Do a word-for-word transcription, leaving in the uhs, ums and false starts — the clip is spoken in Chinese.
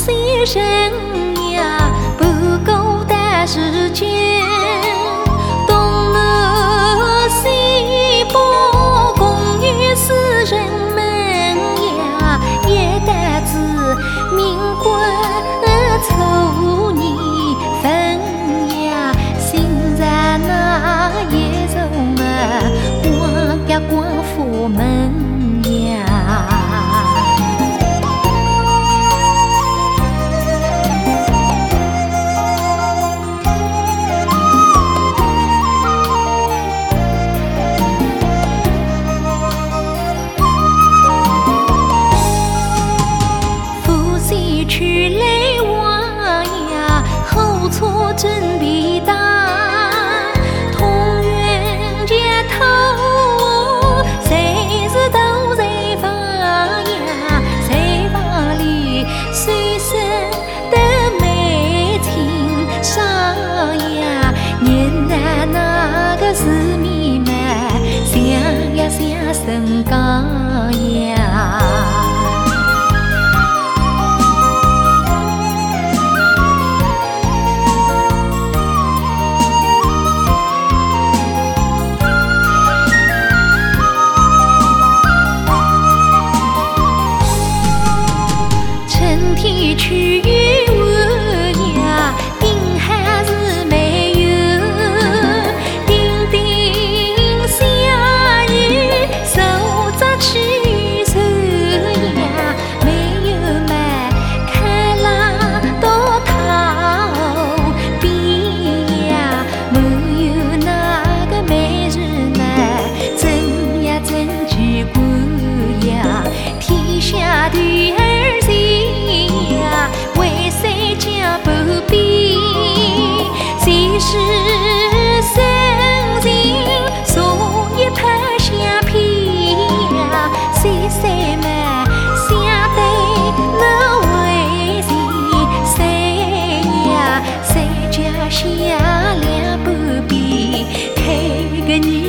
虽人呀不够的时间，东南西北共与世人们呀，也得知民国丑年份呀，现在那一种么光呀光复门呀。去来往呀，后车准备打，同源街头，谁是都谁房呀？谁房里随身的美情上呀？人呐那个市民们，想呀想神讲呀。天去问呀，定还是没有。丁丁下雨，手着去手呀，没有买开了到头边呀，没有那个美人们，真呀真奇怪呀，天下的儿子。为谁家不必？谁是深情，所以拍下片呀？谁谁们想对那为谁？谁呀？谁家下两不必开个你？